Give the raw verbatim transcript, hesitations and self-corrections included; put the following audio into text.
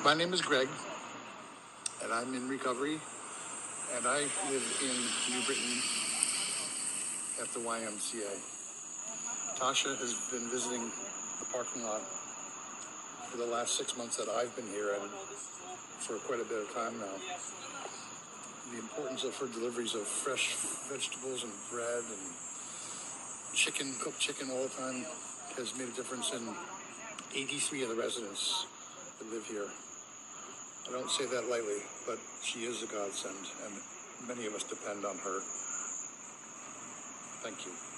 My name is Greg, and I'm in recovery, and I live in New Britain at the Y M C A. Tasha has been visiting the parking lot for the last six months that I've been here, and for quite a bit of time now. The importance of her deliveries of fresh vegetables and bread and chicken, cooked chicken all the time, has made a difference in eighty-three of the residents that live here. I don't say that lightly, but she is a godsend, and many of us depend on her. Thank you.